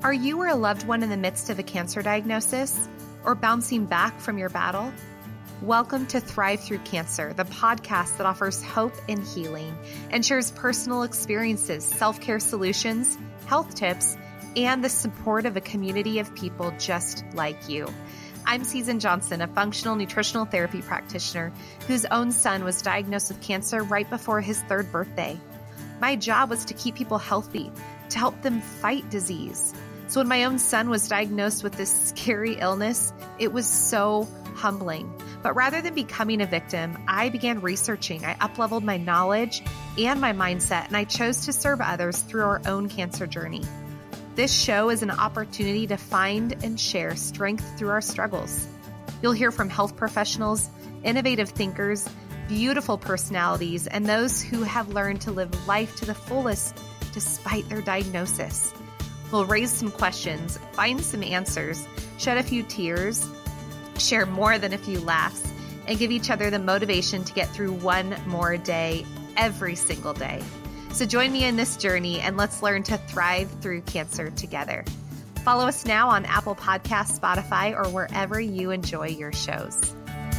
Are you or a loved one in the midst of a cancer diagnosis or bouncing back from your battle? Welcome to Thrive Through Cancer, the podcast that offers hope and healing and shares personal experiences, self-care solutions, health tips, and the support of a community of people just like you. I'm Susan Johnson, a functional nutritional therapy practitioner whose own son was diagnosed with cancer right before his 3rd birthday. My job was to keep people healthy, to help them fight disease. So when my own son was diagnosed with this scary illness, it was so humbling. But rather than becoming a victim, I began researching. I upleveled my knowledge and my mindset, and I chose to serve others through our own cancer journey. This show is an opportunity to find and share strength through our struggles. You'll hear from health professionals, innovative thinkers, beautiful personalities, and those who have learned to live life to the fullest despite their diagnosis. We'll raise some questions, find some answers, shed a few tears, share more than a few laughs, and give each other the motivation to get through one more day every single day. So join me in this journey and let's learn to thrive through cancer together. Follow us now on Apple Podcasts, Spotify, or wherever you enjoy your shows.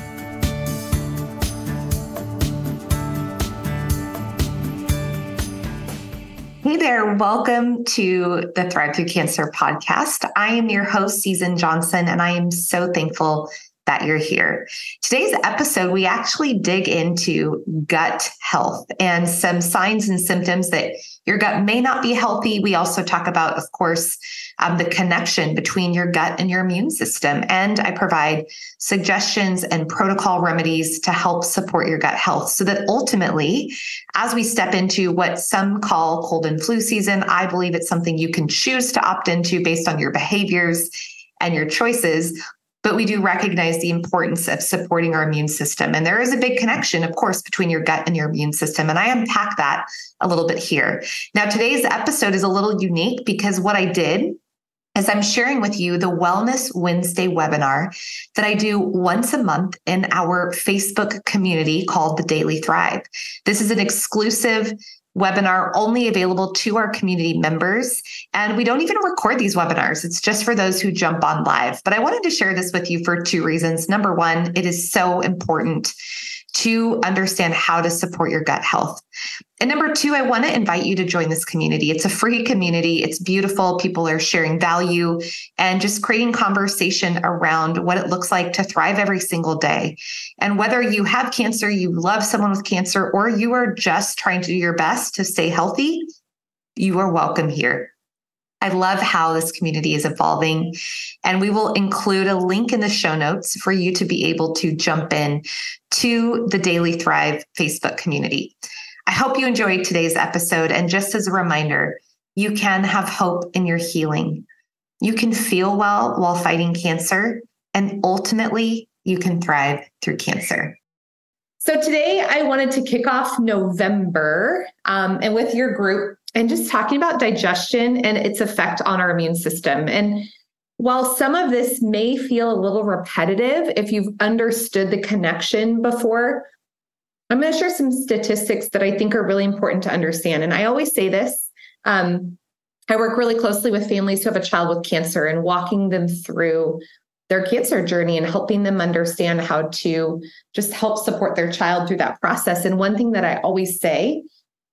Hey there, welcome to the Thrive Through Cancer podcast. I am your host, Susan Johnson, and I am so thankful that you're here. Today's episode, we actually dig into gut health and some signs and symptoms that your gut may not be healthy. We also talk about, of course, the connection between your gut and your immune system. And I provide suggestions and protocol remedies to help support your gut health so that ultimately, as we step into what some call cold and flu season, I believe it's something you can choose to opt into based on your behaviors and your choices. But we do recognize the importance of supporting our immune system. And there is a big connection, of course, between your gut and your immune system. And I unpack that a little bit here. Now, today's episode is a little unique because what I did is I'm sharing with you the Wellness Wednesday webinar that I do once a month in our Facebook community called The Daily Thrive. This is an exclusive webinar only available to our community members. And we don't even record these webinars. It's just for those who jump on live. But I wanted to share this with you for 2 reasons. Number one, it is so important to understand how to support your gut health. And number 2, I want to invite you to join this community. It's a free community. It's beautiful. People are sharing value and just creating conversation around what it looks like to thrive every single day. And whether you have cancer, you love someone with cancer, or you are just trying to do your best to stay healthy, you are welcome here. I love how this community is evolving, and we will include a link in the show notes for you to be able to jump in to the Daily Thrive Facebook community. I hope you enjoyed today's episode. And just as a reminder, you can have hope in your healing. You can feel well while fighting cancer, and ultimately you can thrive through cancer. So today I wanted to kick off November and with your group and just talking about digestion and its effect on our immune system. And while some of this may feel a little repetitive, if you've understood the connection before, I'm going to share some statistics that I think are really important to understand. And I always say this, I work really closely with families who have a child with cancer and walking them through their cancer journey and helping them understand how to just help support their child through that process. And one thing that I always say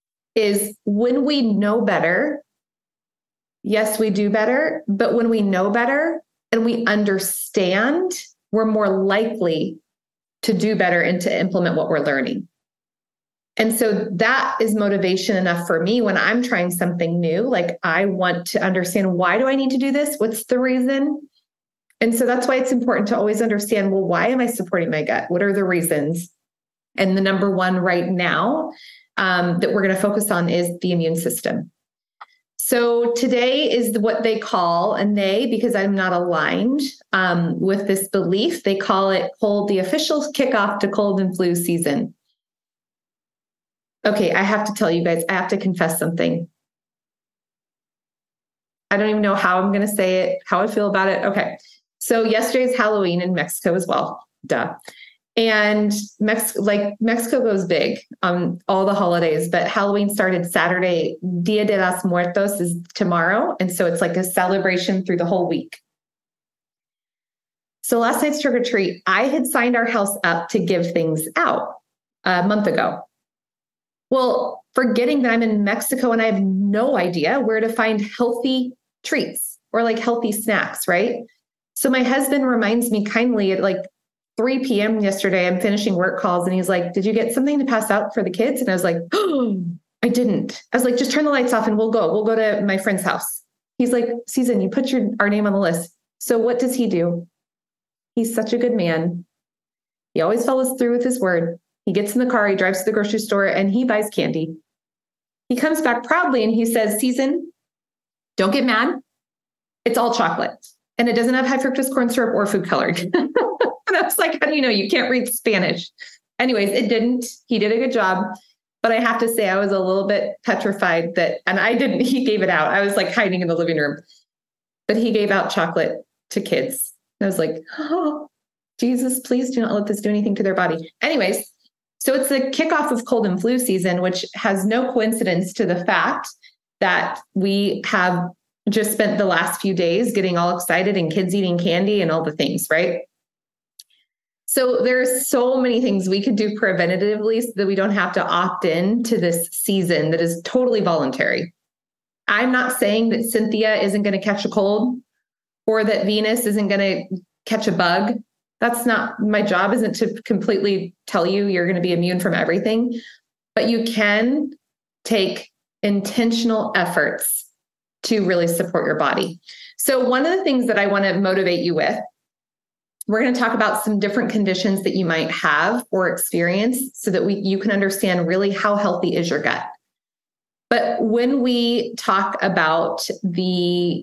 is when we know better, yes, we do better, but when we know better and we understand, we're more likely to do better and to implement what we're learning. And so that is motivation enough for me when I'm trying something new. Like, I want to understand, why do I need to do this? What's the reason? And so that's why it's important to always understand, well, why am I supporting my gut? What are the reasons? And the number one right now that we're going to focus on is the immune system. So today is what they call, and because I'm not aligned with this belief, they call it the official kickoff to cold and flu season. Okay, I have to tell you guys, I have to confess something. I don't even know how I'm going to say it, how I feel about it. Okay, so yesterday's Halloween in Mexico as well. Duh. And Mexico goes big on all the holidays, but Halloween started Saturday. Dia de los Muertos is tomorrow. And so it's like a celebration through the whole week. So last night's trick or treat, I had signed our house up to give things out a month ago. Well, forgetting that I'm in Mexico and I have no idea where to find healthy treats or like healthy snacks, right? So my husband reminds me kindly at like 3 p.m. yesterday, I'm finishing work calls and he's like, did you get something to pass out for the kids? And I was like, oh, I didn't. I was like, just turn the lights off and we'll go. We'll go to my friend's house. He's like, Susan, you put our name on the list. So what does he do? He's such a good man. He always follows through with his word. He gets in the car, he drives to the grocery store and he buys candy. He comes back proudly and he says, Susan, don't get mad. It's all chocolate and it doesn't have high fructose corn syrup or food coloring. And I was like, how do you know? You can't read Spanish. Anyways, it didn't. He did a good job. But I have to say, I was a little bit petrified he gave it out. I was like hiding in the living room. But he gave out chocolate to kids. And I was like, oh, Jesus, please do not let this do anything to their body. Anyways, so it's the kickoff of cold and flu season, which has no coincidence to the fact that we have just spent the last few days getting all excited and kids eating candy and all the things, right? So there's so many things we could do preventatively so that we don't have to opt in to this season that is totally voluntary. I'm not saying that Cynthia isn't going to catch a cold or that Venus isn't going to catch a bug. That's not my job, isn't to completely tell you you're going to be immune from everything, but you can take intentional efforts to really support your body. So one of the things that I want to motivate you with, we're going to talk about some different conditions that you might have or experience so that you can understand really how healthy is your gut. But when we talk about the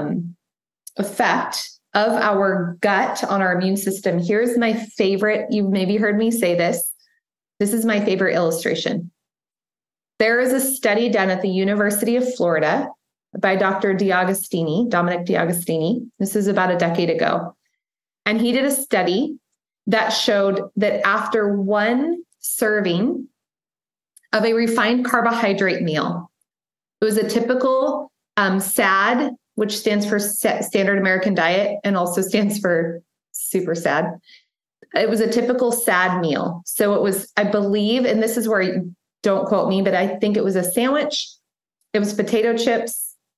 effect of our gut on our immune system, here's my favorite. You've maybe heard me say this. This is my favorite illustration. There is a study done at the University of Florida by Dr. Dominic D'Agostini. This is about a decade ago. And he did a study that showed that after one serving of a refined carbohydrate meal, it was a typical SAD, which stands for Standard American Diet and also stands for super sad. It was a typical SAD meal. So it was, I believe, and this is where, don't quote me, but I think it was a sandwich. It was potato chips.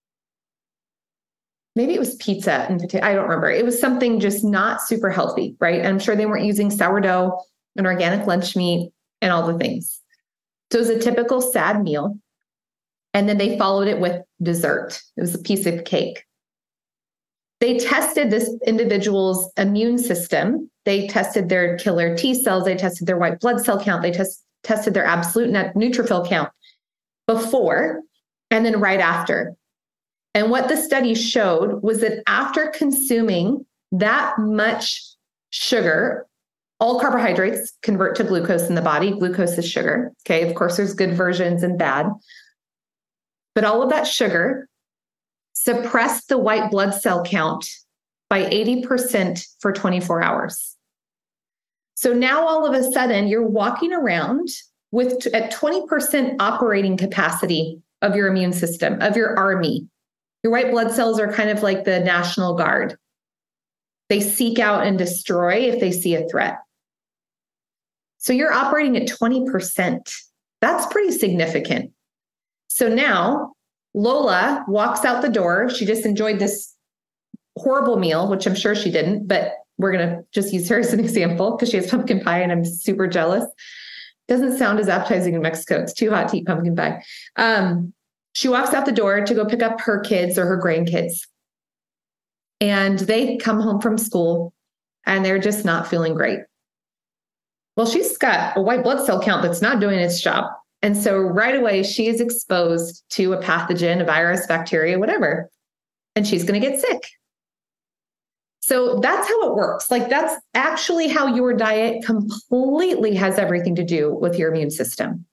Maybe it was pizza and potato. I don't remember. It was something just not super healthy, right? And I'm sure they weren't using sourdough and organic lunch meat and all the things. So it was a typical SAD meal. And then they followed it with dessert. It was a piece of cake. They tested this individual's immune system. They tested their killer T cells. They tested their white blood cell count. They tested their absolute neutrophil count before and then right after. And what the study showed was that after consuming that much sugar, all carbohydrates convert to glucose in the body. Glucose is sugar. Okay. Of course, there's good versions and bad. But all of that sugar suppressed the white blood cell count by 80% for 24 hours. So now all of a sudden you're walking around with at 20% operating capacity of your immune system, of your army. Your white blood cells are kind of like the National Guard. They seek out and destroy if they see a threat. So you're operating at 20%. That's pretty significant. So now Lola walks out the door. She just enjoyed this horrible meal, which I'm sure she didn't, but we're going to just use her as an example because she has pumpkin pie and I'm super jealous. Doesn't sound as appetizing in Mexico. It's too hot to eat pumpkin pie. She walks out the door to go pick up her kids or her grandkids. And they come home from school and they're just not feeling great. Well, she's got a white blood cell count that's not doing its job. And so right away, she is exposed to a pathogen, a virus, bacteria, whatever, and she's going to get sick. So that's how it works. Like that's actually how your diet completely has everything to do with your immune system.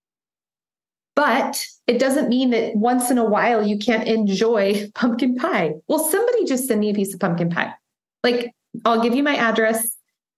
But it doesn't mean that once in a while you can't enjoy pumpkin pie. Well, somebody just send me a piece of pumpkin pie. Like I'll give you my address.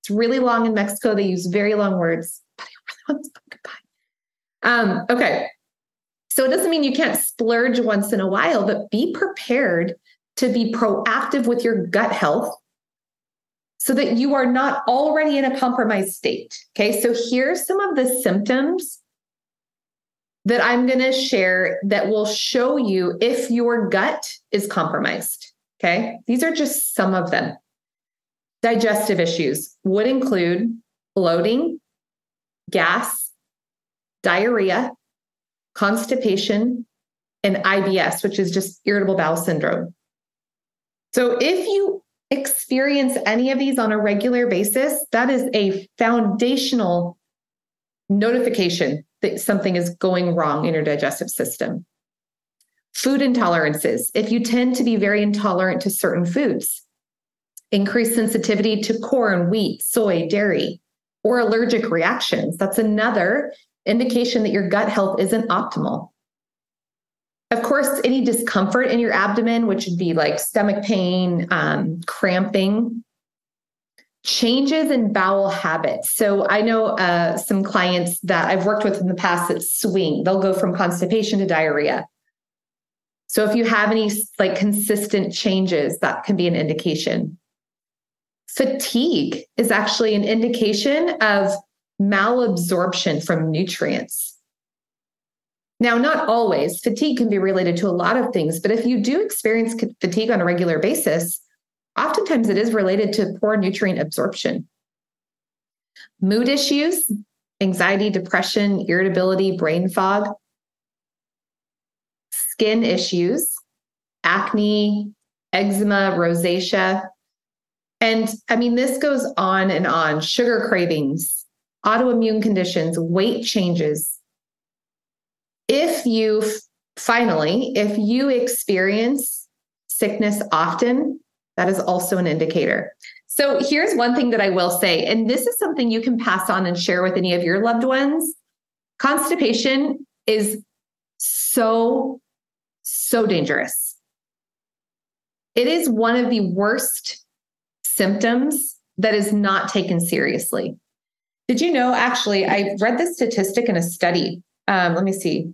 It's really long in Mexico. They use very long words, but I really want some pumpkin pie. Okay. So it doesn't mean you can't splurge once in a while, but be prepared to be proactive with your gut health so that you are not already in a compromised state. Okay. So here's some of the symptoms that I'm going to share that will show you if your gut is compromised. Okay. These are just some of them. Digestive issues would include bloating, gas, diarrhea, constipation, and IBS, which is just irritable bowel syndrome. So if you experience any of these on a regular basis, that is a foundational notification that something is going wrong in your digestive system. Food intolerances. If you tend to be very intolerant to certain foods, increased sensitivity to corn, wheat, soy, dairy, or allergic reactions, that's another indication that your gut health isn't optimal. Of course, any discomfort in your abdomen, which would be like stomach pain, cramping, changes in bowel habits. So I know some clients that I've worked with in the past that swing. They'll go from constipation to diarrhea. So if you have any like consistent changes, that can be an indication. Fatigue is actually an indication of malabsorption from nutrients. Now, not always. Fatigue can be related to a lot of things, but if you do experience fatigue on a regular basis, oftentimes it is related to poor nutrient absorption. Mood issues, anxiety, depression, irritability, brain fog, skin issues, acne, eczema, rosacea. And I mean, this goes on and on. Sugar cravings, autoimmune conditions, weight changes. If you experience sickness often, that is also an indicator. So here's one thing that I will say, and this is something you can pass on and share with any of your loved ones. Constipation is so dangerous. It is one of the worst symptoms that is not taken seriously. Did you know, actually, I read this statistic in a study. Let me see.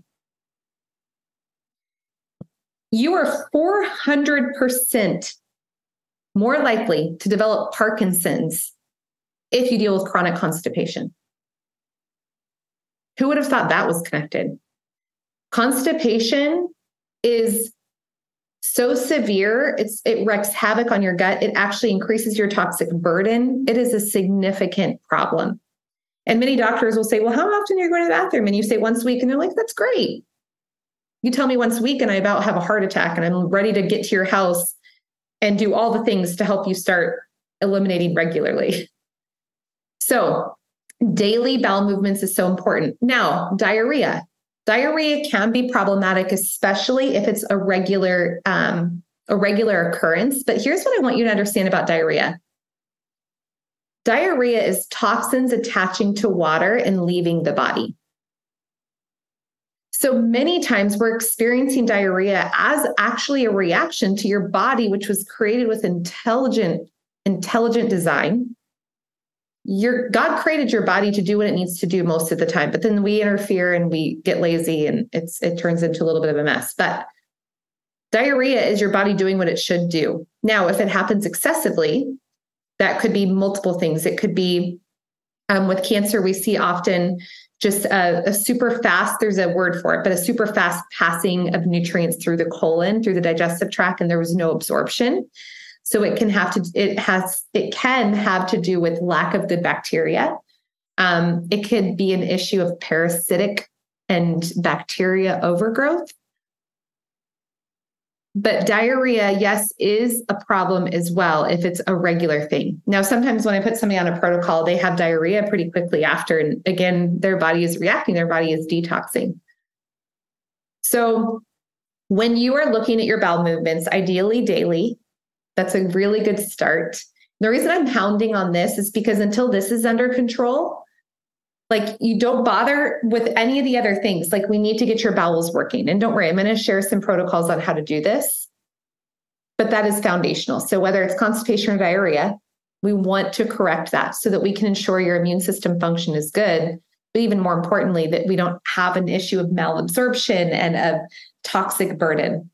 You are 400% more likely to develop Parkinson's if you deal with chronic constipation. Who would have thought that was connected? Constipation is so severe, it wreaks havoc on your gut. It actually increases your toxic burden. It is a significant problem. And many doctors will say, well, how often are you going to the bathroom? And you say once a week, and they're like, that's great. You tell me once a week and I about have a heart attack and I'm ready to get to your house and do all the things to help you start eliminating regularly. So daily bowel movements is so important. Now, diarrhea. Diarrhea can be problematic, especially if it's a regular occurrence. But here's what I want you to understand about diarrhea. Diarrhea is toxins attaching to water and leaving the body. So many times we're experiencing diarrhea as actually a reaction to your body, which was created with intelligent design. God created your body to do what it needs to do most of the time, but then we interfere and we get lazy and it turns into a little bit of a mess. But diarrhea is your body doing what it should do. Now, if it happens excessively, that could be multiple things. It could be with cancer, we see often just a super fast, there's a word for it, but a super fast passing of nutrients through the colon, through the digestive tract, and there was no absorption. So it can have to do with lack of good bacteria. It could be an issue of parasitic and bacteria overgrowth. But diarrhea, yes, is a problem as well if it's a regular thing. Now, sometimes when I put somebody on a protocol, they have diarrhea pretty quickly after. And again, their body is reacting, their body is detoxing. So when you are looking at your bowel movements, ideally daily, that's a really good start. The reason I'm hounding on this is because until this is under control, like you don't bother with any of the other things. Like we need to get your bowels working. And don't worry, I'm going to share some protocols on how to do this. But that is foundational. So whether it's constipation or diarrhea, We want to correct that so that we can ensure your immune system function is good. But even more importantly, that we don't have an issue of malabsorption and of toxic burden.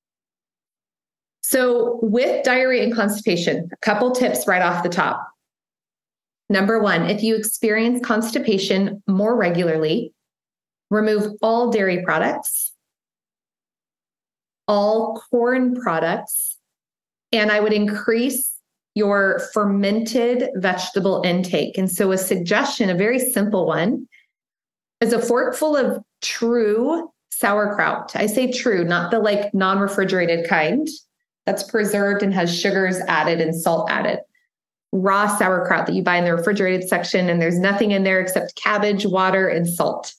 So with diarrhea and constipation, a couple tips right off the top. Number one, if you experience constipation more regularly, remove all dairy products, all corn products, and I would increase your fermented vegetable intake. And so a suggestion, a very simple one, is a forkful of true sauerkraut. I say true, not the like non-refrigerated kind that's preserved and has sugars added and salt added. Raw sauerkraut that you buy in the refrigerated section, and there's nothing in there except cabbage, water, and salt.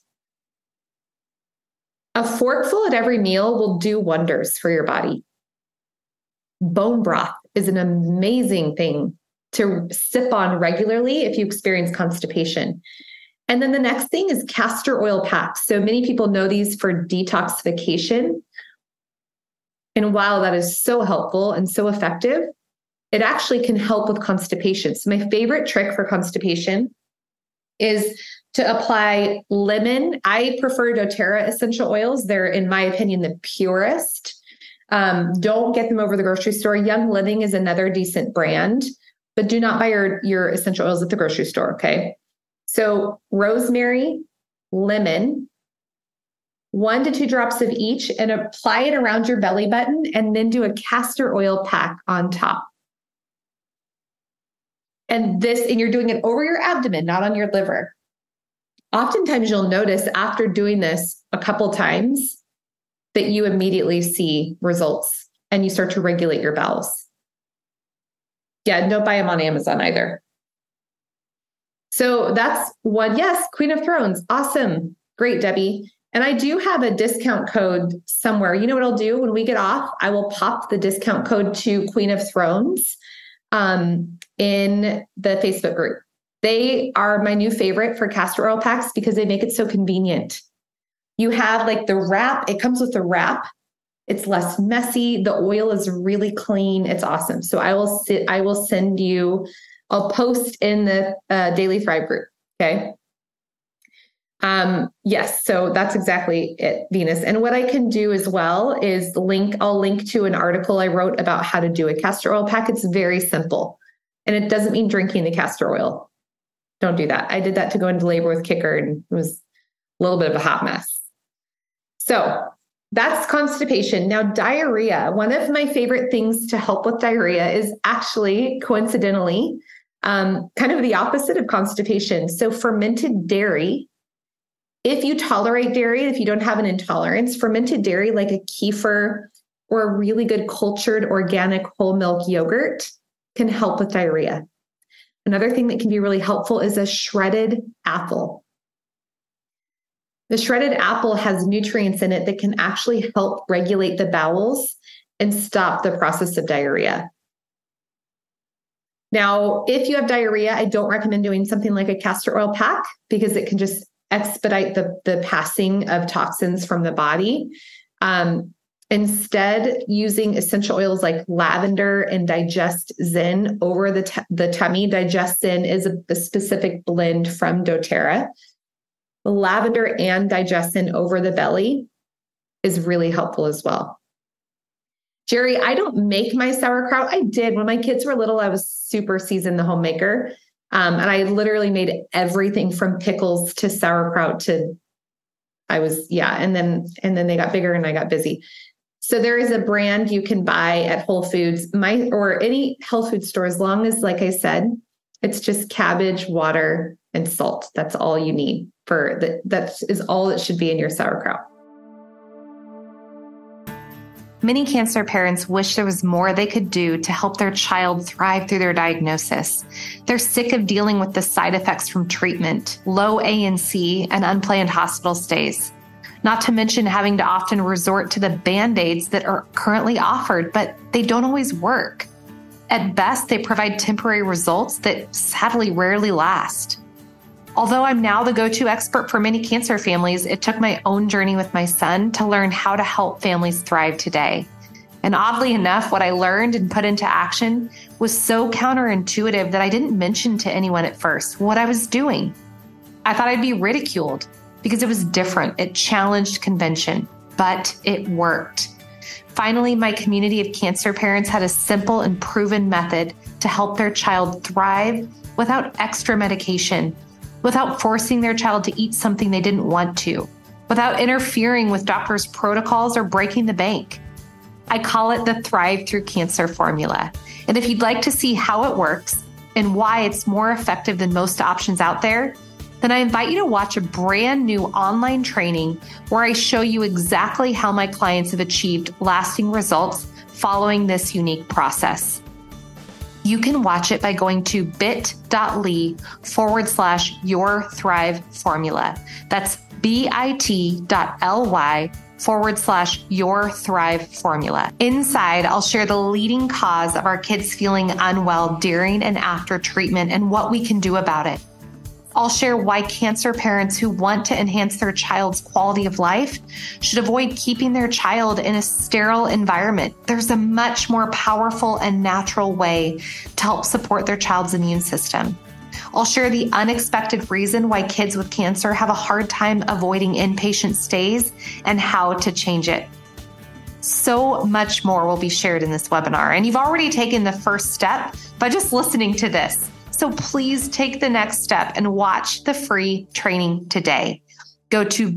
A forkful at every meal will do wonders for your body. Bone broth is an amazing thing to sip on regularly if you experience constipation. And then the next thing is castor oil packs. So many people know these for detoxification. And while that is so helpful and so effective, it actually can help with constipation. So my favorite trick for constipation is to apply lemon. I prefer doTERRA essential oils. They're, in my opinion, the purest. Don't get them over the grocery store. Young Living is another decent brand, but do not buy your essential oils at the grocery store, okay? So rosemary, lemon, 1 to 2 drops of each, and apply it around your belly button, and then do a castor oil pack on top. And you're doing it over your abdomen, not on your liver. Oftentimes you'll notice after doing this a couple times that you immediately see results and you start to regulate your bowels. Yeah, don't buy them on Amazon either. So that's one. Yes, Queen of Thrones. Awesome. Great, Debbie. And I do have a discount code somewhere. You know what I'll do when we get off? I will pop the discount code to Queen of Thrones in the Facebook group. They are my new favorite for castor oil packs because they make it so convenient. You have like the wrap. It comes with the wrap. It's less messy. The oil is really clean. It's awesome. So I will send you, I'll post in the Daily Thrive group. Okay. Yes. So that's exactly it, Venus. And what I can do as well is I'll link to an article I wrote about how to do a castor oil pack. It's very simple. And it doesn't mean drinking the castor oil. Don't do that. I did that to go into labor with Kicker, and it was a little bit of a hot mess. So that's constipation. Now, diarrhea. One of my favorite things to help with diarrhea is actually, coincidentally, kind of the opposite of constipation. So fermented dairy. If you tolerate dairy, if you don't have an intolerance, fermented dairy like a kefir or a really good cultured organic whole milk yogurt can help with diarrhea. Another thing that can be really helpful is a shredded apple. The shredded apple has nutrients in it that can actually help regulate the bowels and stop the process of diarrhea. Now, if you have diarrhea, I don't recommend doing something like a castor oil pack because it can just expedite the passing of toxins from the body. Instead, using essential oils like lavender and Digest Zen over the tummy. Digest Zen is a specific blend from doTERRA. Lavender and Digest Zen over the belly is really helpful as well. Jerry, I don't make my sauerkraut. I did. When my kids were little, I was super seasoned the homemaker. And I literally made everything from pickles to sauerkraut and then they got bigger and I got busy. So there is a brand you can buy at Whole Foods, or any health food store, as long as, like I said, it's just cabbage, water, and salt. That's all you need that is all that should be in your sauerkraut. Many cancer parents wish there was more they could do to help their child thrive through their diagnosis. They're sick of dealing with the side effects from treatment, low ANC, and unplanned hospital stays. Not to mention having to often resort to the Band-Aids that are currently offered, but they don't always work. At best, they provide temporary results that sadly rarely last. Although I'm now the go-to expert for many cancer families, it took my own journey with my son to learn how to help families thrive today. And oddly enough, what I learned and put into action was so counterintuitive that I didn't mention to anyone at first what I was doing. I thought I'd be ridiculed because it was different. It challenged convention, but it worked. Finally, my community of cancer parents had a simple and proven method to help their child thrive without extra medication, without forcing their child to eat something they didn't want to, without interfering with doctors' protocols or breaking the bank. I call it the Thrive Through Cancer formula. And if you'd like to see how it works and why it's more effective than most options out there, then I invite you to watch a brand new online training where I show you exactly how my clients have achieved lasting results following this unique process. You can watch it by going to bit.ly/Your Thrive formula. That's bit.ly/Your Thrive formula. Inside, I'll share the leading cause of our kids feeling unwell during and after treatment and what we can do about it. I'll share why cancer parents who want to enhance their child's quality of life should avoid keeping their child in a sterile environment. There's a much more powerful and natural way to help support their child's immune system. I'll share the unexpected reason why kids with cancer have a hard time avoiding inpatient stays and how to change it. So much more will be shared in this webinar, and you've already taken the first step by just listening to this. So please take the next step and watch the free training today. Go to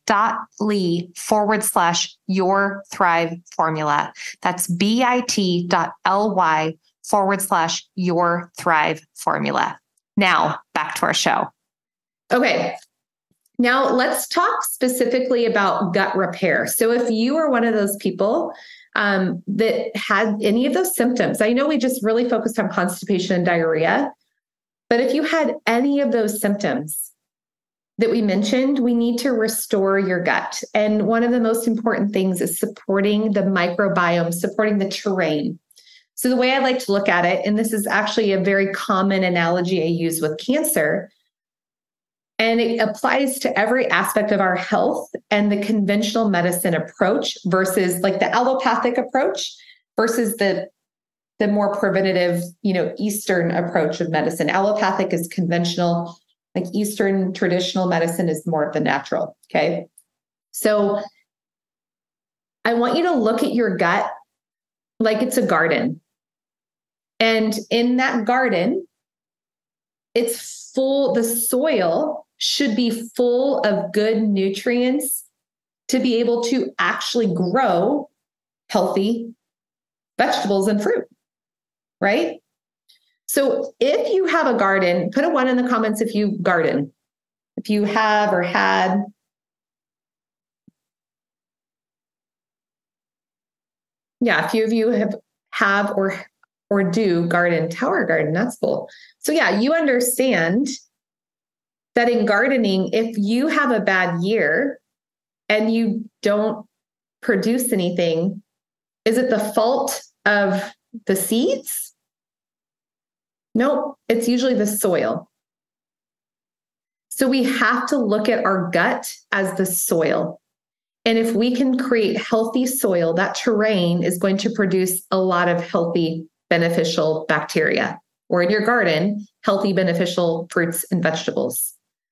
bit.ly/Your Thrive formula. That's bit.ly/Your Thrive formula. Now back to our show. Okay. Now let's talk specifically about gut repair. So if you are one of those people that had any of those symptoms, I know we just really focused on constipation and diarrhea, but if you had any of those symptoms that we mentioned, we need to restore your gut. And one of the most important things is supporting the microbiome, supporting the terrain. So the way I like to look at it, and this is actually a very common analogy I use with cancer, and it applies to every aspect of our health and the conventional medicine approach versus like the allopathic approach versus the more preventative, Eastern approach of medicine. Allopathic is conventional, like Eastern traditional medicine is more of the natural. Okay. So I want you to look at your gut like it's a garden. And in that garden, it's full, the soil should be full of good nutrients to be able to actually grow healthy vegetables and fruit. Right? So if you have a garden, put a 1 in the comments if you garden. If you have or had. Yeah, a few of you have or do garden, tower garden. That's cool. So yeah, you understand that in gardening, if you have a bad year and you don't produce anything, is it the fault of the seeds? Nope, it's usually the soil. So we have to look at our gut as the soil. And if we can create healthy soil, that terrain is going to produce a lot of healthy, beneficial bacteria, or in your garden, healthy, beneficial fruits and vegetables.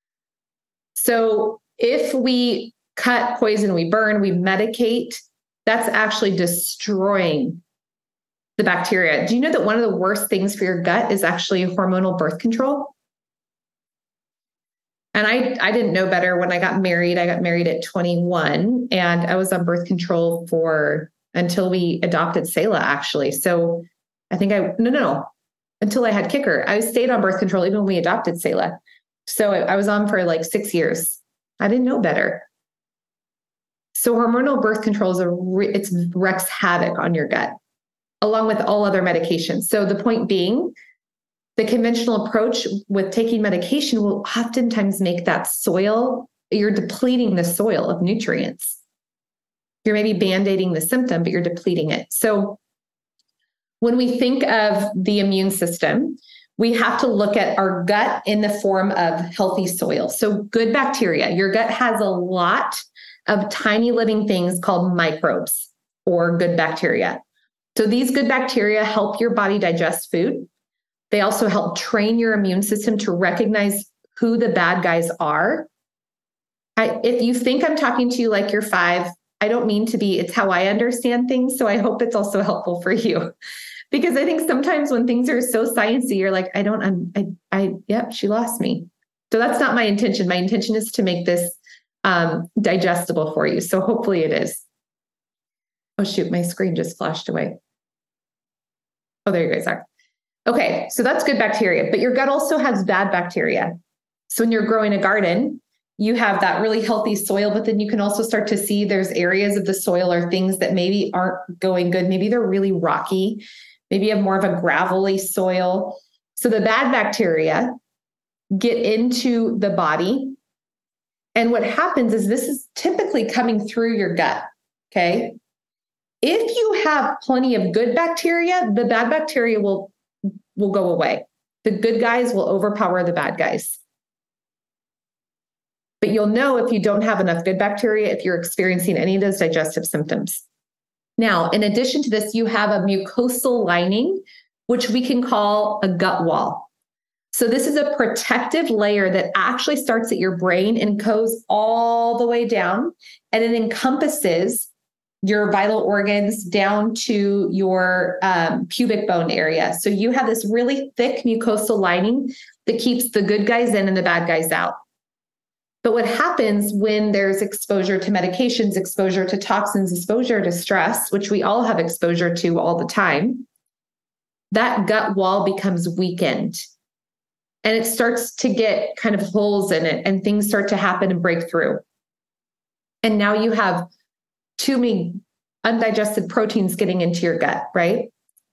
So if we cut, poison, we burn, we medicate, that's actually destroying the bacteria. Do you know that one of the worst things for your gut is actually hormonal birth control? And I didn't know better when I got married. I got married at 21 and I was on birth control until we adopted Selah, actually. So I think until I had Kicker. I stayed on birth control even when we adopted Selah. So I was on for like 6 years. I didn't know better. So hormonal birth control it wreaks havoc on your gut, along with all other medications. So the point being, the conventional approach with taking medication will oftentimes make that soil, you're depleting the soil of nutrients. You're maybe band-aiding the symptom, but you're depleting it. So when we think of the immune system, we have to look at our gut in the form of healthy soil. So good bacteria. Your gut has a lot of tiny living things called microbes or good bacteria. So these good bacteria help your body digest food. They also help train your immune system to recognize who the bad guys are. If you think I'm talking to you like you're 5, I don't mean to be. It's how I understand things. So I hope it's also helpful for you. Because I think sometimes when things are so sciencey, you're like, yep, she lost me. So that's not my intention. My intention is to make this digestible for you. So hopefully it is. Oh, shoot, my screen just flashed away. Oh, there you guys are. Okay, so that's good bacteria, but your gut also has bad bacteria. So when you're growing a garden, you have that really healthy soil, but then you can also start to see there's areas of the soil or things that maybe aren't going good. Maybe they're really rocky. Maybe you have more of a gravelly soil. So the bad bacteria get into the body. And what happens is this is typically coming through your gut, okay? If you have plenty of good bacteria, the bad bacteria will go away. The good guys will overpower the bad guys. But you'll know if you don't have enough good bacteria, if you're experiencing any of those digestive symptoms. Now, in addition to this, you have a mucosal lining, which we can call a gut wall. So this is a protective layer that actually starts at your brain and goes all the way down, and it encompasses your vital organs down to your pubic bone area. So you have this really thick mucosal lining that keeps the good guys in and the bad guys out. But what happens when there's exposure to medications, exposure to toxins, exposure to stress, which we all have exposure to all the time, that gut wall becomes weakened. And it starts to get kind of holes in it, and things start to happen and break through. And now you have too many undigested proteins getting into your gut, right?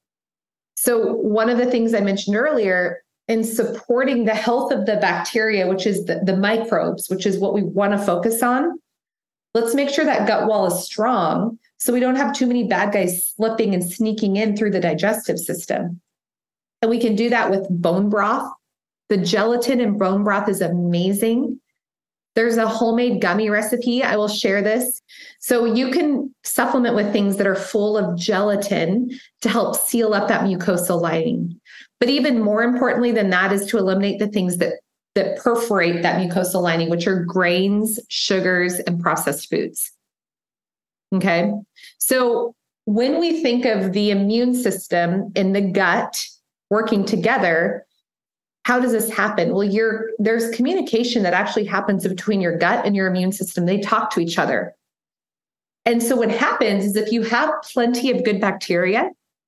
So one of the things I mentioned earlier in supporting the health of the bacteria, which is the microbes, which is what we want to focus on, let's make sure that gut wall is strong so we don't have too many bad guys slipping and sneaking in through the digestive system. And we can do that with bone broth. The gelatin in bone broth is amazing. There's a homemade gummy recipe. I will share this. So you can supplement with things that are full of gelatin to help seal up that mucosal lining. But even more importantly than that is to eliminate the things that perforate that mucosal lining, which are grains, sugars, and processed foods. Okay. So when we think of the immune system in the gut working together, how does this happen? Well, there's communication that actually happens between your gut and your immune system. They talk to each other. And so what happens is if you have plenty of good bacteria,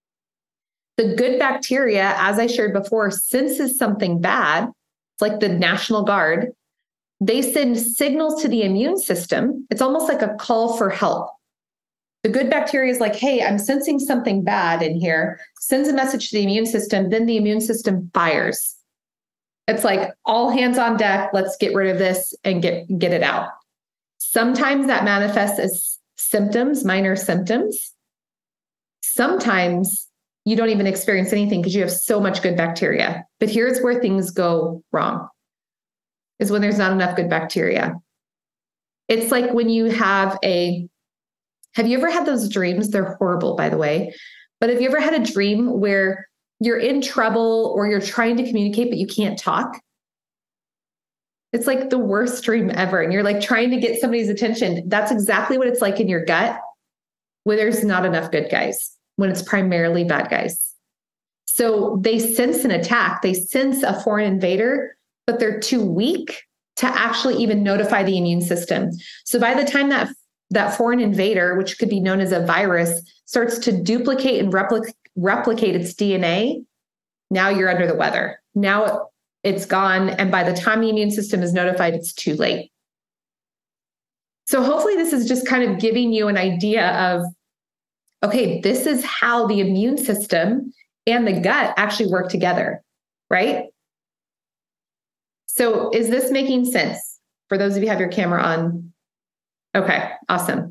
the good bacteria, as I shared before, senses something bad. It's like the National Guard. They send signals to the immune system. It's almost like a call for help. The good bacteria is like, hey, I'm sensing something bad in here, sends a message to the immune system, then the immune system fires. It's like all hands on deck. Let's get rid of this and get it out. Sometimes that manifests as symptoms, minor symptoms. Sometimes you don't even experience anything because you have so much good bacteria. But here's where things go wrong, is when there's not enough good bacteria. It's like when you have you ever had those dreams? They're horrible, by the way. But have you ever had a dream where you're in trouble or you're trying to communicate, but you can't talk? It's like the worst dream ever. And you're like trying to get somebody's attention. That's exactly what it's like in your gut when there's not enough good guys, when it's primarily bad guys. So they sense an attack. They sense a foreign invader, but they're too weak to actually even notify the immune system. So by the time that foreign invader, which could be known as a virus, starts to duplicate and replicate its DNA, now you're under the weather. Now it's gone. And by the time the immune system is notified, it's too late. So hopefully this is just kind of giving you an idea of, okay, this is how the immune system and the gut actually work together, right? So is this making sense for those of you who have your camera on? Okay, awesome.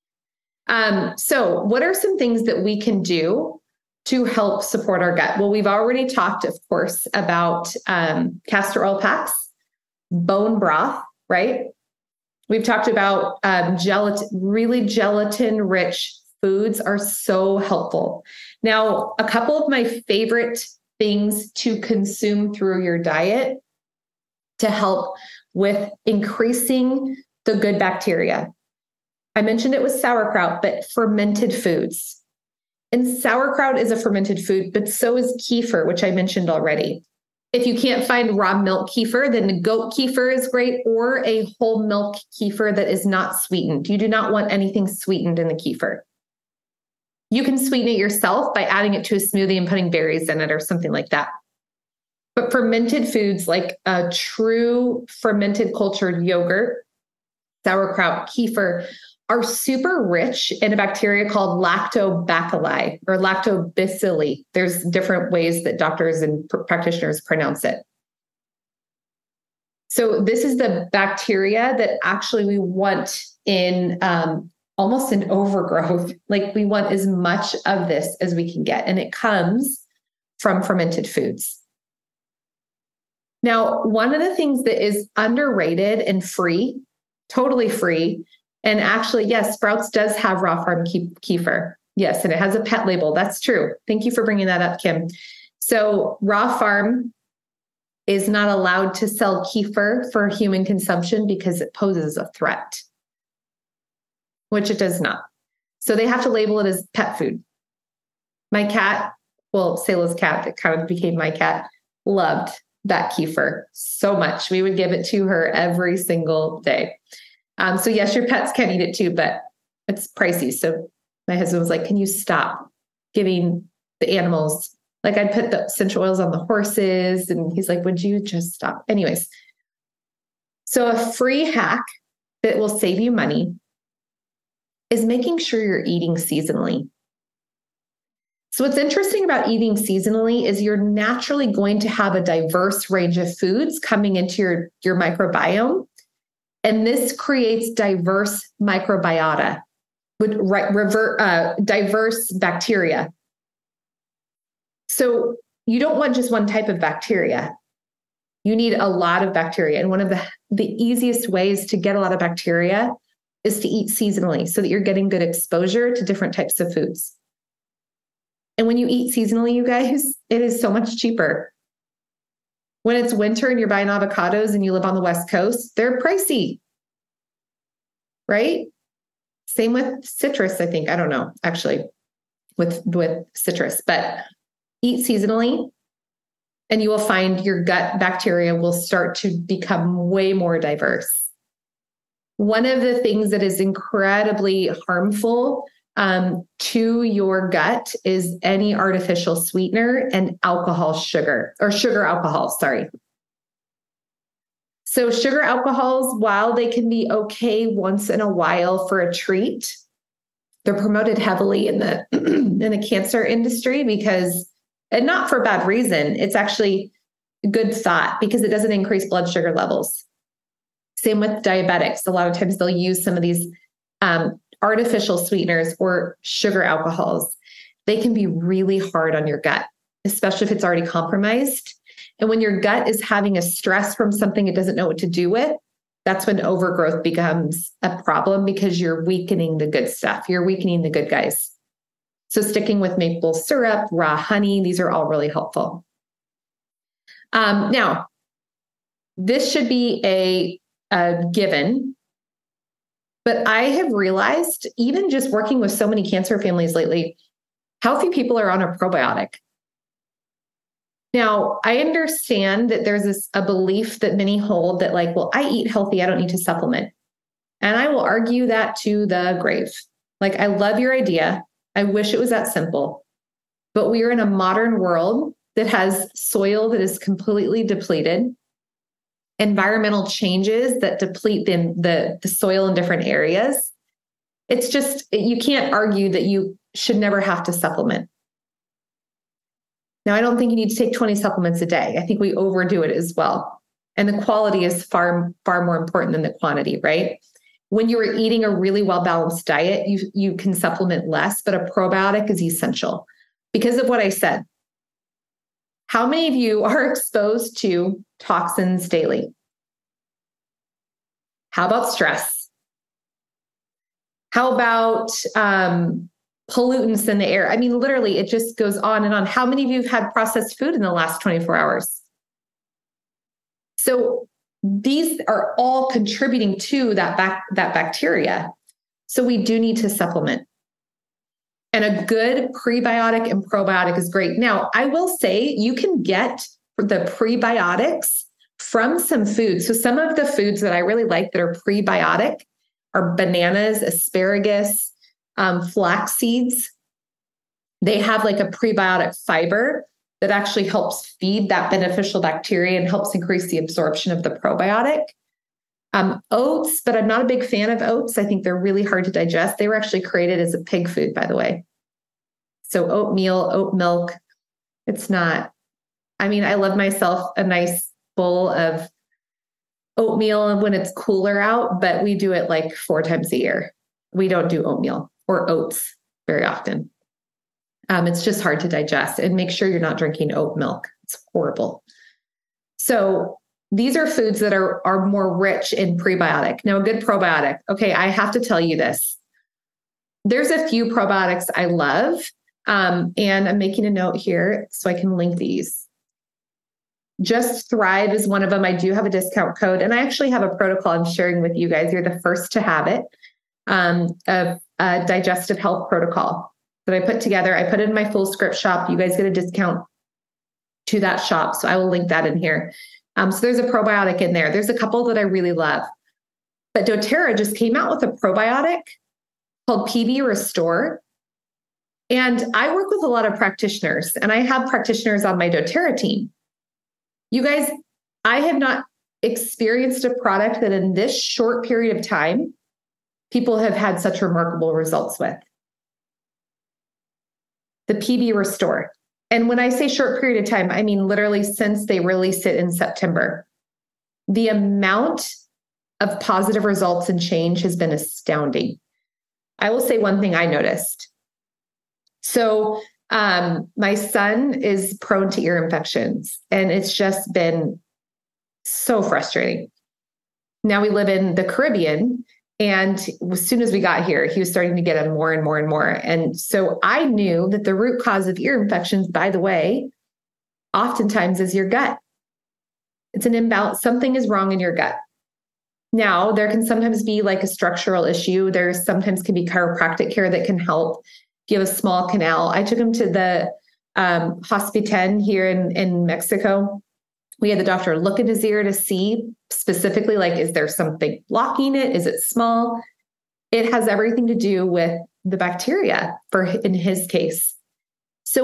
So what are some things that we can do to help support our gut? Well, we've already talked, of course, about castor oil packs, bone broth, right? We've talked about gelatin, really gelatin-rich foods are so helpful. Now, a couple of my favorite things to consume through your diet to help with increasing the good bacteria. I mentioned it was sauerkraut, but fermented foods. And sauerkraut is a fermented food, but so is kefir, which I mentioned already. If you can't find raw milk kefir, then goat kefir is great, or a whole milk kefir that is not sweetened. You do not want anything sweetened in the kefir. You can sweeten it yourself by adding it to a smoothie and putting berries in it or something like that. But fermented foods like a true fermented cultured yogurt, sauerkraut, kefir are super rich in a bacteria called lactobacilli or lactobacilli. There's different ways that doctors and practitioners pronounce it. So this is the bacteria that actually we want in almost an overgrowth. Like we want as much of this as we can get. And it comes from fermented foods. Now, one of the things that is underrated and free, totally free, and actually, yes, Sprouts does have raw farm kefir. Yes, and it has a pet label. That's true. Thank you for bringing that up, Kim. So raw farm is not allowed to sell kefir for human consumption because it poses a threat, which it does not. So they have to label it as pet food. My cat, well, Selah's cat, that kind of became my cat, loved that kefir so much. We would give it to her every single day. So yes, your pets can eat it too, but it's pricey. So my husband was like, can you stop giving the animals? Like I'd put the essential oils on the horses and he's like, would you just stop? Anyways. So a free hack that will save you money is making sure you're eating seasonally. So what's interesting about eating seasonally is you're naturally going to have a diverse range of foods coming into your microbiome. And this creates diverse microbiota with diverse bacteria. So you don't want just one type of bacteria. You need a lot of bacteria. And one of the easiest ways to get a lot of bacteria is to eat seasonally so that you're getting good exposure to different types of foods. And when you eat seasonally, you guys, it is so much cheaper. When it's winter and you're buying avocados and you live on the West Coast, they're pricey, right? Same with citrus, I think. I don't know, actually, with citrus, but eat seasonally and you will find your gut bacteria will start to become way more diverse. One of the things that is incredibly harmful to your gut is any artificial sweetener and sugar alcohol. So sugar alcohols, while they can be okay once in a while for a treat, they're promoted heavily in the cancer industry because, and not for bad reason, it's actually good thought because it doesn't increase blood sugar levels. Same with diabetics. A lot of times they'll use some of these artificial sweeteners or sugar alcohols. They can be really hard on your gut, especially if it's already compromised. And when your gut is having a stress from something it doesn't know what to do with, that's when overgrowth becomes a problem because you're weakening the good stuff. You're weakening the good guys. So sticking with maple syrup, raw honey, these are all really helpful. Now, this should be a given. But I have realized, even just working with so many cancer families lately, how few people are on a probiotic. Now, I understand that there's a belief that many hold that like, well, I eat healthy, I don't need to supplement. And I will argue that to the grave. Like, I love your idea. I wish it was that simple. But we are in a modern world that has soil that is completely depleted, environmental changes that deplete the soil in different areas. It's just, you can't argue that you should never have to supplement. Now, I don't think you need to take 20 supplements a day. I think we overdo it as well. And the quality is far, far more important than the quantity, right? When you are eating a really well-balanced diet, you can supplement less, but a probiotic is essential because of what I said. How many of you are exposed to toxins daily? How about stress? How about pollutants in the air. I mean, literally, it just goes on and on. How many of you have had processed food in the last 24 hours? So these are all contributing to that bacteria. So we do need to supplement. And a good prebiotic and probiotic is great. Now, I will say you can get the prebiotics from some foods. So some of the foods that I really like that are prebiotic are bananas, asparagus, flax seeds. They have like a prebiotic fiber that actually helps feed that beneficial bacteria and helps increase the absorption of the probiotic. Oats, but I'm not a big fan of oats. I think they're really hard to digest. They were actually created as a pig food, by the way. So oatmeal, oat milk, it's not, I mean, I love myself a nice bowl of oatmeal when it's cooler out, but we do it like 4 times a year. We don't do oatmeal or oats very often. It's just hard to digest, and make sure you're not drinking oat milk. It's horrible. So these are foods that are more rich in prebiotic. Now, a good probiotic. Okay, I have to tell you this. There's a few probiotics I love, and I'm making a note here so I can link these. Just Thrive is one of them. I do have a discount code, and I actually have a protocol I'm sharing with you guys. You're the first to have it, of a digestive health protocol that I put together. I put it in my Full Script shop. You guys get a discount to that shop. So I will link that in here. So there's a probiotic in there. There's a couple that I really love. But doTERRA just came out with a probiotic called PB Restore. And I work with a lot of practitioners, and I have practitioners on my doTERRA team. You guys, I have not experienced a product that in this short period of time, people have had such remarkable results with. The PB Restore. And when I say short period of time, I mean literally since they released it in September. The amount of positive results and change has been astounding. I will say one thing I noticed. So my son is prone to ear infections, and it's just been so frustrating. Now we live in the Caribbean, and as soon as we got here, he was starting to get them more and more and more. And so I knew that the root cause of ear infections, by the way, oftentimes is your gut. It's an imbalance. Something is wrong in your gut. Now, there can sometimes be like a structural issue. There sometimes can be chiropractic care that can help. Give a small canal. I took him to the Hospiten here in Mexico. We had the doctor look at his ear to see specifically, like, is there something blocking it? Is it small? It has everything to do with the bacteria in his case. So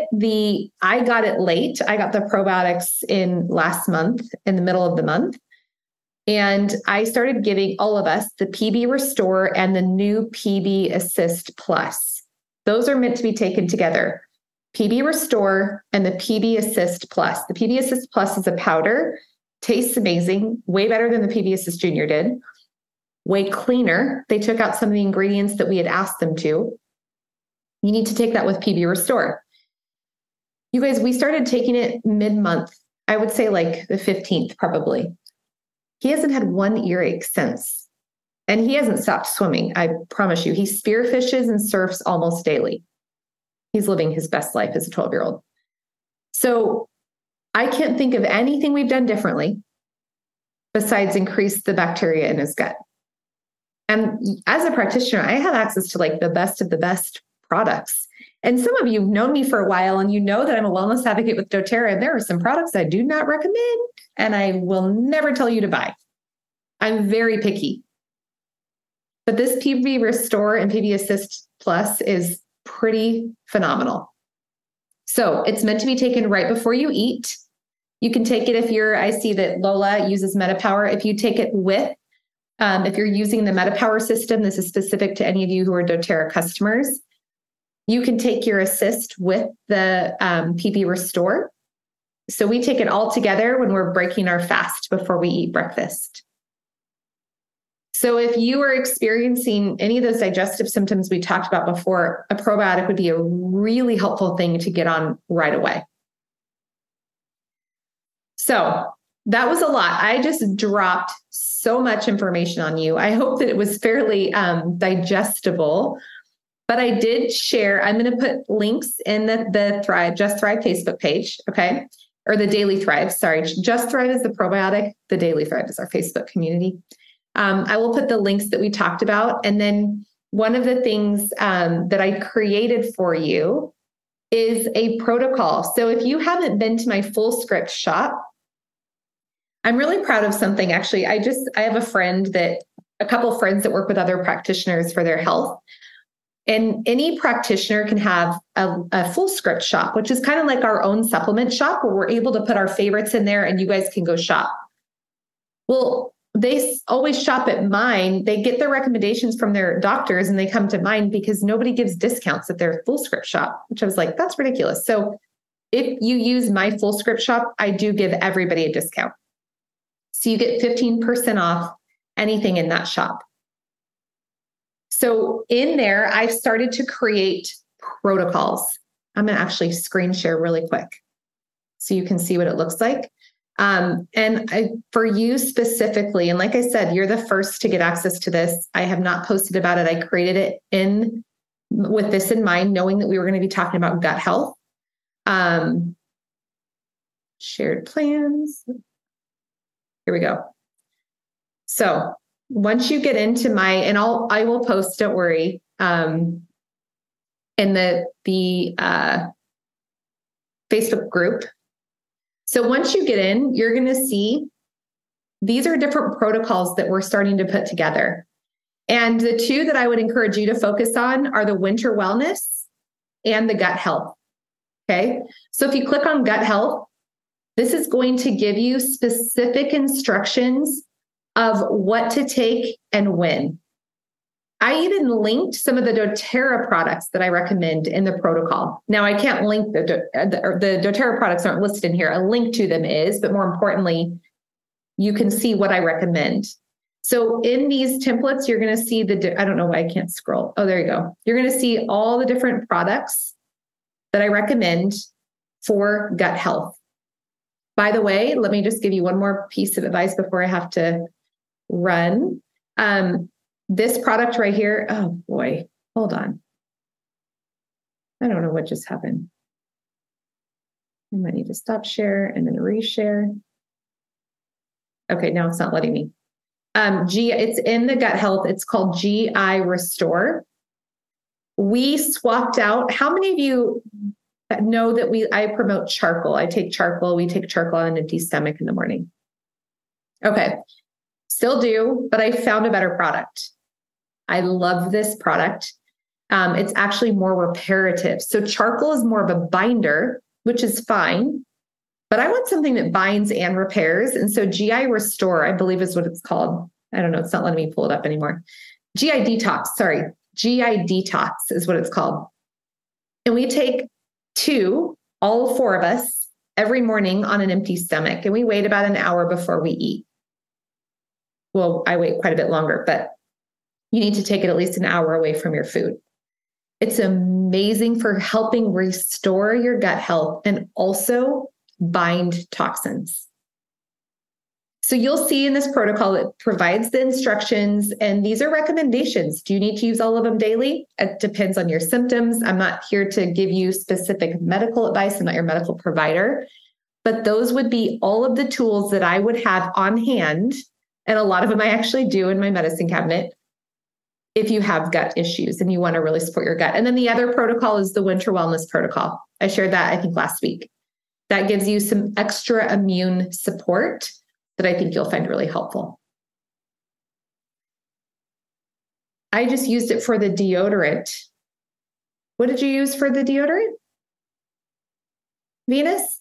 I got it late. I got the probiotics in last month, in the middle of the month. And I started giving all of us the PB Restore and the new PB Assist Plus. Those are meant to be taken together. PB Restore and the PB Assist Plus. The PB Assist Plus is a powder, tastes amazing, way better than the PB Assist Junior did, way cleaner. They took out some of the ingredients that we had asked them to. You need to take that with PB Restore. You guys, we started taking it mid-month. I would say like the 15th, probably. He hasn't had one earache since. And he hasn't stopped swimming. I promise you, he spearfishes and surfs almost daily. He's living his best life as a 12-year-old. So I can't think of anything we've done differently besides increase the bacteria in his gut. And as a practitioner, I have access to like the best of the best products. And some of you have known me for a while, and you know that I'm a wellness advocate with doTERRA, and there are some products I do not recommend, and I will never tell you to buy. I'm very picky. But this PB Restore and PB Assist Plus is pretty phenomenal. So it's meant to be taken right before you eat. You can take it I see that Lola uses MetaPower. If you take it with, if you're using the MetaPower system, this is specific to any of you who are doTERRA customers. You can take your Assist with the PB Restore. So we take it all together when we're breaking our fast before we eat breakfast. So if you are experiencing any of those digestive symptoms we talked about before, a probiotic would be a really helpful thing to get on right away. So that was a lot. I just dropped so much information on you. I hope that it was fairly digestible. But I did share, I'm going to put links in the Thrive, Just Thrive Facebook page. Okay. Or the Daily Thrive. Sorry. Just Thrive is the probiotic. The Daily Thrive is our Facebook community. I will put the links that we talked about. And then one of the things that I created for you is a protocol. So if you haven't been to my Fullscript shop, I'm really proud of something. Actually, I have a couple of friends that work with other practitioners for their health. And any practitioner can have a Fullscript shop, which is kind of like our own supplement shop where we're able to put our favorites in there and you guys can go shop. Well, they always shop at mine. They get their recommendations from their doctors and they come to mine because nobody gives discounts at their Fullscript shop, which I was like, that's ridiculous. So if you use my Fullscript shop, I do give everybody a discount. So you get 15% off anything in that shop. So in there, I've started to create protocols. I'm going to actually screen share really quick so you can see what it looks like. For you specifically, and like I said, you're the first to get access to this. I have not posted about it. I created it with this in mind, knowing that we were going to be talking about gut health. Shared plans. Here we go. So once you get into I will post, don't worry, in the Facebook group. So once you get in, you're going to see these are different protocols that we're starting to put together. And the two that I would encourage you to focus on are the winter wellness and the gut health. Okay. So if you click on gut health, this is going to give you specific instructions of what to take and when. I even linked some of the doTERRA products that I recommend in the protocol. Now, I can't link the doTERRA products aren't listed in here. A link to them is, but more importantly, you can see what I recommend. So in these templates, you're going to see I don't know why I can't scroll. Oh, there you go. You're going to see all the different products that I recommend for gut health. By the way, let me just give you one more piece of advice before I have to run. This product right here, oh boy, hold on. I don't know what just happened. I might need to stop share and then reshare. Okay, now it's not letting me. It's in the gut health. It's called GI Restore. We swapped out. How many of you know that I promote charcoal? I take charcoal. We take charcoal on an empty stomach in the morning. Okay. Still do, but I found a better product. I love this product. It's actually more reparative. So charcoal is more of a binder, which is fine, but I want something that binds and repairs. And so GI Restore, I believe is what it's called. I don't know. It's not letting me pull it up anymore. GI Detox is what it's called. And we take all four of us every morning on an empty stomach. And we wait about an hour before we eat. Well, I wait quite a bit longer, but you need to take it at least an hour away from your food. It's amazing for helping restore your gut health and also bind toxins. So you'll see in this protocol, it provides the instructions, and these are recommendations. Do you need to use all of them daily? It depends on your symptoms. I'm not here to give you specific medical advice. I'm not your medical provider, but those would be all of the tools that I would have on hand. And a lot of them I actually do in my medicine cabinet if you have gut issues and you want to really support your gut. And then the other protocol is the winter wellness protocol. I shared that, I think, last week. That gives you some extra immune support that I think you'll find really helpful. I just used it for the deodorant. What did you use for the deodorant? Venus?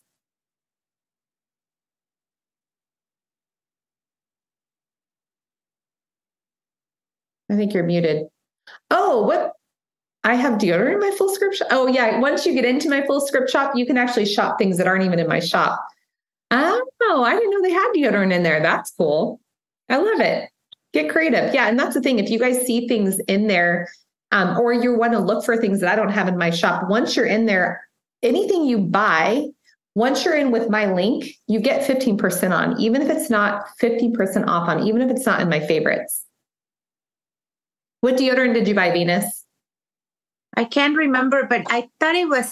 I think you're muted. Oh, what? I have deodorant in my Fullscript shop. Oh yeah. Once you get into my Fullscript shop, you can actually shop things that aren't even in my shop. Oh, I didn't know they had deodorant in there. That's cool. I love it. Get creative. Yeah. And that's the thing. If you guys see things in there, or you want to look for things that I don't have in my shop, once you're in there, anything you buy, once you're in with my link, you get 15% on, even if it's not 50% off on, even if it's not in my favorites. What deodorant did you buy, Venus? I can't remember, but I thought it was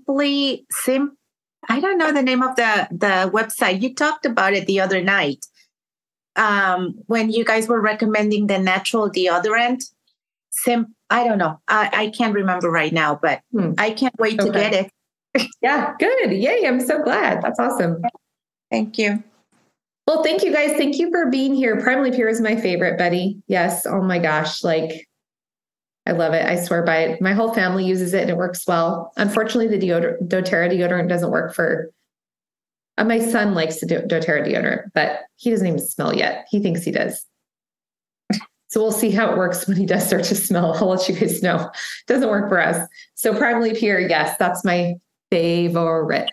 I don't know the name of the website. You talked about it the other night when you guys were recommending the natural deodorant. I don't know. I can't remember right now, but I can't wait to get it. Yeah, good. Yay. I'm so glad. That's awesome. Thank you. Well, thank you guys. Thank you for being here. Primally Pure is my favorite, Betty. Yes. Oh my gosh. Like, I love it. I swear by it. My whole family uses it and it works well. Unfortunately, the doTERRA deodorant doesn't work for, my son likes the doTERRA deodorant, but he doesn't even smell yet. He thinks he does. So we'll see how it works when he does start to smell. I'll let you guys know. It doesn't work for us. So Primally Pure, yes, that's my favorite.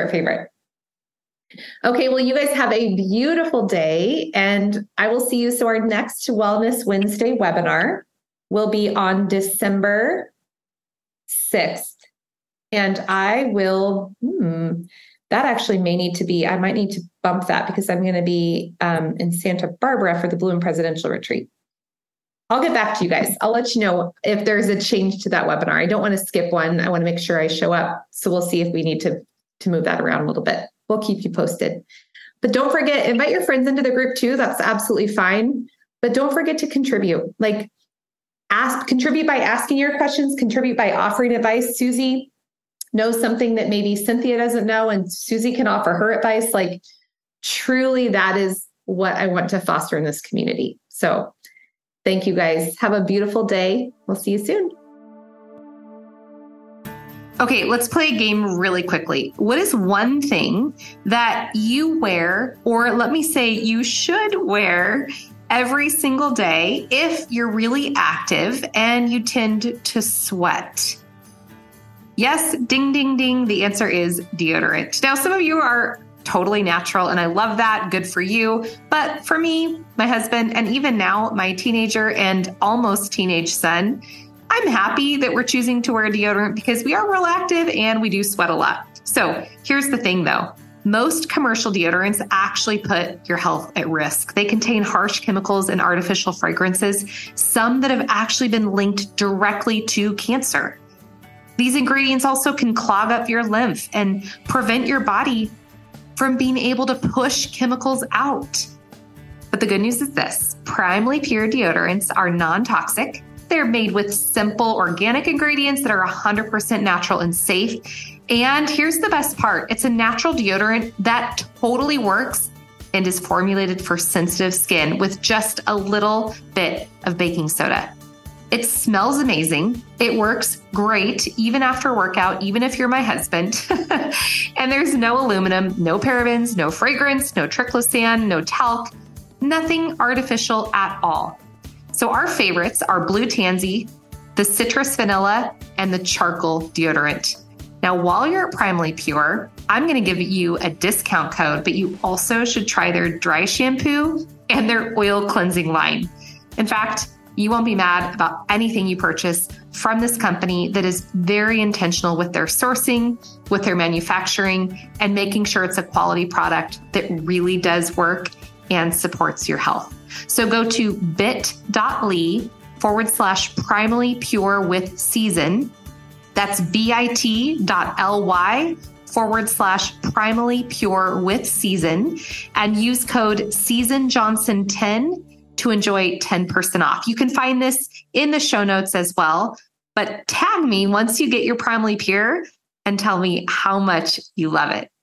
Okay, well, you guys have a beautiful day and I will see you. So our next Wellness Wednesday webinar will be on December 6th. And I will, that actually may need to be, I might need to bump that because I'm going to be in Santa Barbara for the Bloom Presidential Retreat. I'll get back to you guys. I'll let you know if there's a change to that webinar. I don't want to skip one. I want to make sure I show up. So we'll see if we need to move that around a little bit. We'll keep you posted. But don't forget, invite your friends into the group too. That's absolutely fine. But don't forget to contribute. Like contribute by asking your questions, contribute by offering advice. Susie knows something that maybe Cynthia doesn't know, and Susie can offer her advice. Like truly, that is what I want to foster in this community. So thank you guys. Have a beautiful day. We'll see you soon. Okay, let's play a game really quickly. What is one thing that you wear, or let me say you should wear every single day if you're really active and you tend to sweat? Yes, ding, ding, ding. The answer is deodorant. Now, some of you are totally natural, and I love that. Good for you. But for me, my husband, and even now my teenager and almost teenage son, I'm happy that we're choosing to wear deodorant because we are real active and we do sweat a lot. So here's the thing though. Most commercial deodorants actually put your health at risk. They contain harsh chemicals and artificial fragrances, some that have actually been linked directly to cancer. These ingredients also can clog up your lymph and prevent your body from being able to push chemicals out. But the good news is this: Primally Pure deodorants are non-toxic. They're made with simple organic ingredients that are 100% natural and safe. And here's the best part. It's a natural deodorant that totally works and is formulated for sensitive skin with just a little bit of baking soda. It smells amazing. It works great, even after workout, even if you're my husband. And there's no aluminum, no parabens, no fragrance, no triclosan, no talc, nothing artificial at all. So our favorites are Blue Tansy, the Citrus Vanilla, and the Charcoal Deodorant. Now, while you're at Primally Pure, I'm going to give you a discount code, but you also should try their dry shampoo and their oil cleansing line. In fact, you won't be mad about anything you purchase from this company that is very intentional with their sourcing, with their manufacturing, and making sure it's a quality product that really does work and supports your health. So go to bit.ly/primally pure with season. That's bit.ly/primally pure with season, and use code SeasonJohnson10 to enjoy 10% off. You can find this in the show notes as well, but tag me once you get your Primally Pure and tell me how much you love it.